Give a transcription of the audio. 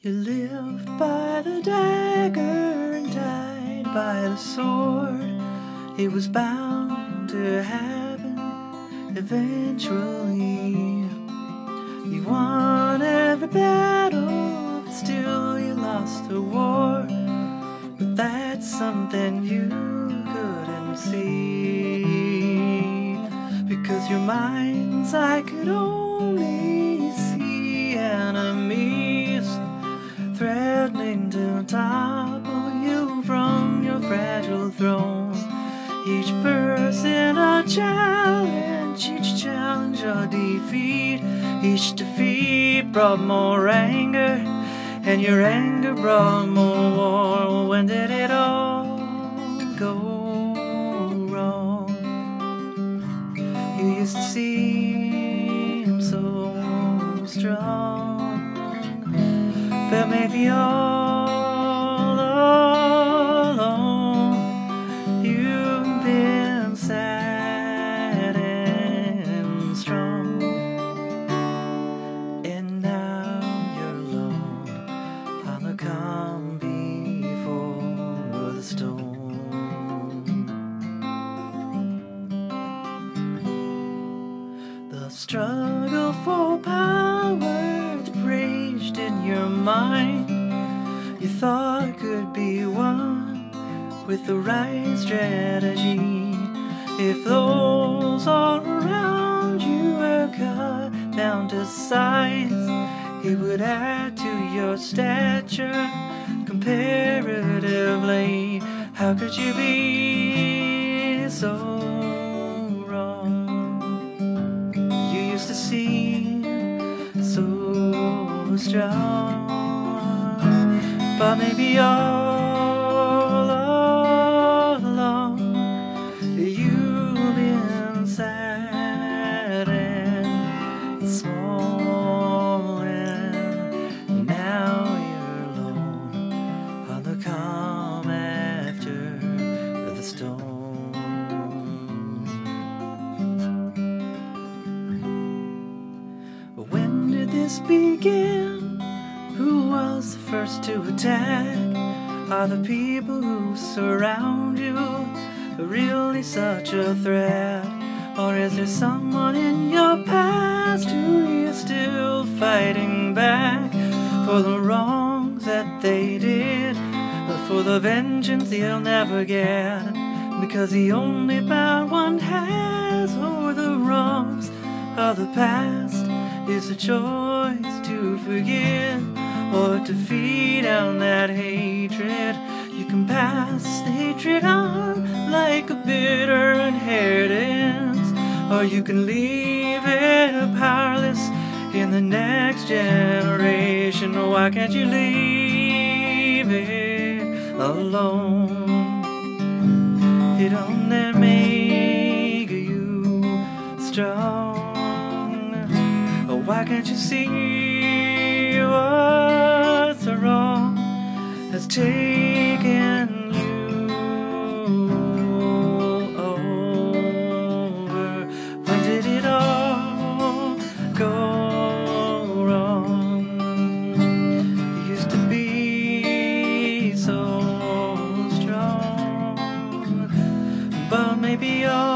You lived by the dagger and died by the sword. It was bound to happen eventually. You won every battle, but still you lost the war. But that's something you couldn't see, because your mind's eye could only see enemies threatening to topple you from your fragile throne. Each person a challenge, each challenge a defeat. Each defeat brought more anger, and your anger brought more war. When did it all go wrong? You used to seem so strong, but maybe all along you've been sad and strong, and now you're alone on the calm before the storm. The struggle for power that raged in your mind, you thought could be won with the right strategy. If those all around you were cut down to size, it would add to your stature comparatively. How could you be so wrong? You used to seem so strong, but maybe all along you've been sad and small, and now you're alone on the calm after the storm. When did this begin? Who was the first to attack? Are the people who surround you really such a threat? Or is there someone in your past who you're still fighting back for the wrongs that they did, or for the vengeance they'll never get? Because the only power one has over the wrongs of the past is the choice to forgive or to feed down that hatred. You can pass the hatred on like a bitter inheritance, or you can leave it powerless in the next generation. Why can't you leave it alone? It only makes you strong. Why can't you see what's wrong has taken you over? When did it all go wrong? You used to be so strong, but maybe all